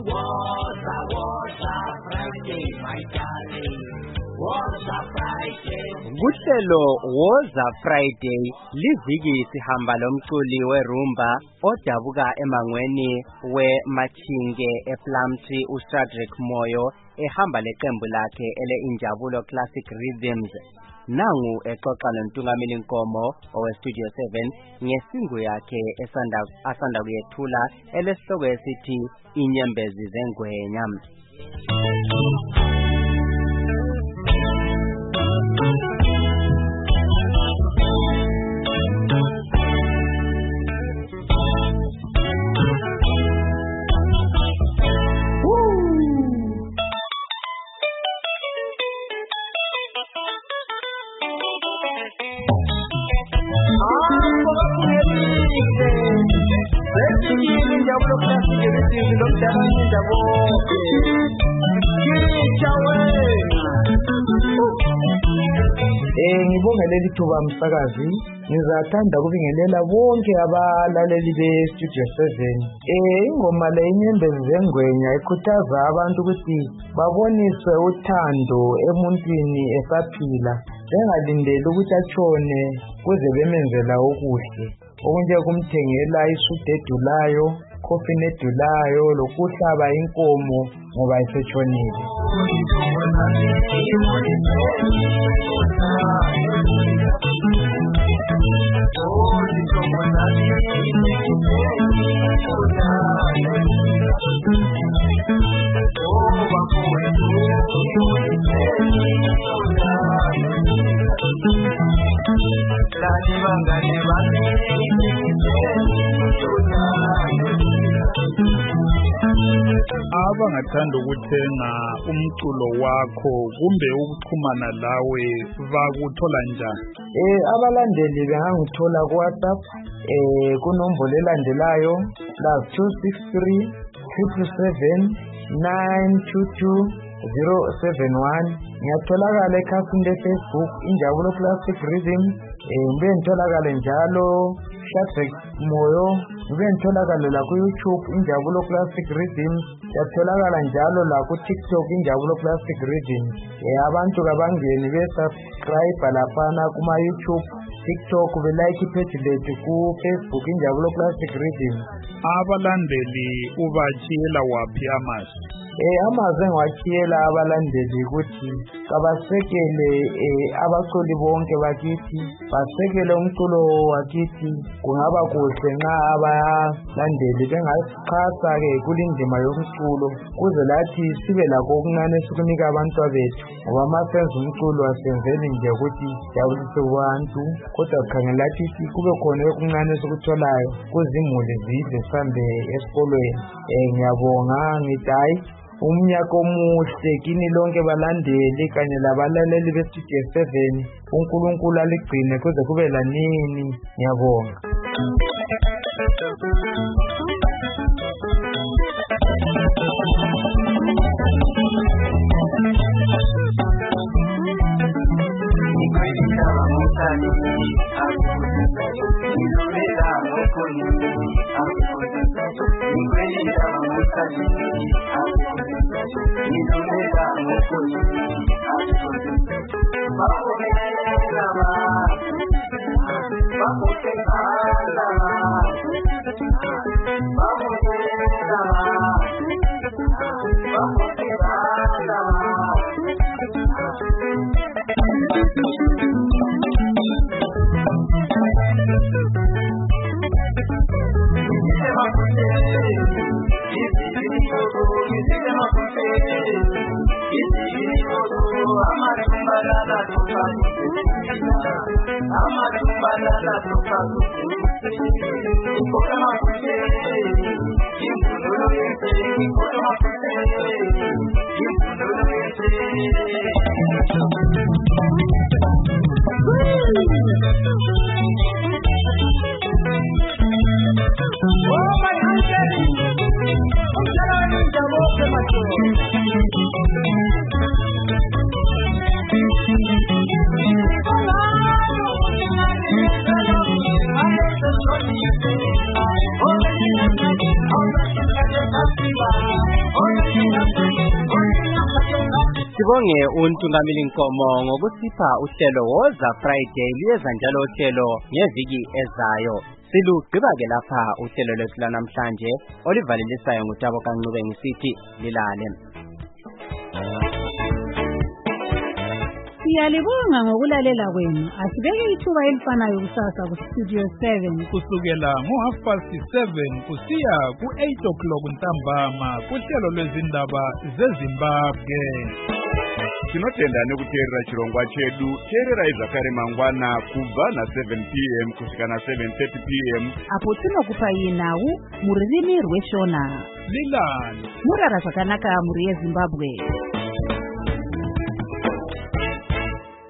was a Friday, my darling. Was a Friday. Kuhlelo Woza Friday liviki sihamba lomculi werumba odabuka emangweni weMachinge ePlumtree uShadrack Moyo ehamba leqembu lakhe ele Injabulo Classic Rhythms. Nangu exoxa noNtungameli Nkomo oweStudio 7 ngesingu yakhe asanda kuyethula elesihloko esithi Inyembezi zeNgwenya. Ngibonga leli thuba msakazi, ngizathanda kubingelela bonke abalaleli beStudio 7. Ingoma le Inyembezi zeNgwenya ikhuthaza abantu ukuthi baboniswe uthando emuntwini esaphila, bengalindeli ukuthi atshone kuze bemenzela okuhle, okunje kumthengela isudu edulayo, coffin edulayo, lokuhlaba inkomo ngoba esetshonile. Abangathanda ukuthenga umculo wakho kumbe ukuxhumana lawe bakuthola njani? Abalandeli bengangithola ku WhatsApp kunombolo elandelayo +263 777 922 071. Ngiyatholakala ekhasini leFacebook Injabulo Classic Rhythm, ngibe ngitholakala njalo Shadrack Moyo, ngibe ngitholakala la ku YouTube Injabulo Classic Rhythm, ngiyatholakala njalo la ku TikTok Injabulo Classic Rhythm. Abantu kabangeni be-subscribe laphana kuma YouTube, TikTok, be-like ipage lethu ku Facebook Injabulo Classic Rhythm. Abalandeli ubachiyela waphi amazwi? Amazwi engiwachiyela abalandeli ukuthi kabasekele abaculi bonke bakithi, basekele umculo wakithi. Kungaba kuhle nxa abalandeli bengasixhasa ke kulindima yomculo kuze lathi sibe lakho okuncane sikunika abantwabethu, ngoba masenza umculo asenzeli nje ukuthi jabulise abantu, kodwa sikhangela lathi kube khona okuncane sikutholayo kuzimuli zidle sambe esikolweni. Ngiyabonga ngithi hayi umnyaka omuhle kini lonke balandeli kanye labalaleli beStudio 7. uNkulunkulu aligcine kuze kube lanini. Ngiyabonga. Sibonge uNtungamili Nkomo ngokusipha uhlelo Woza Friday liyeza njalo uhlelo ngeviki ezayo. Silugqiba ke lapha uhlelo lwethu namhlanje olivalelisayo nguTabo Kancube ngisithi lilale. Siyalibonga ngokulalela kwenu. Asibeke ithuba elifanayo kusasa ku Studio 7 kusukela ngo7:30 kusiya ku8 o'clock ntambama kuhlelo lwezindaba zeZimbabwe. Tinotenda nekuteerera chirongwa chedu. Teerera izvakare mangwana kubva na7 p.m. kusvika na7:30 p.m. apo tinokupa nawu muririmi rweShona. Lilani Murara zvakanaka muri yeZimbabwe.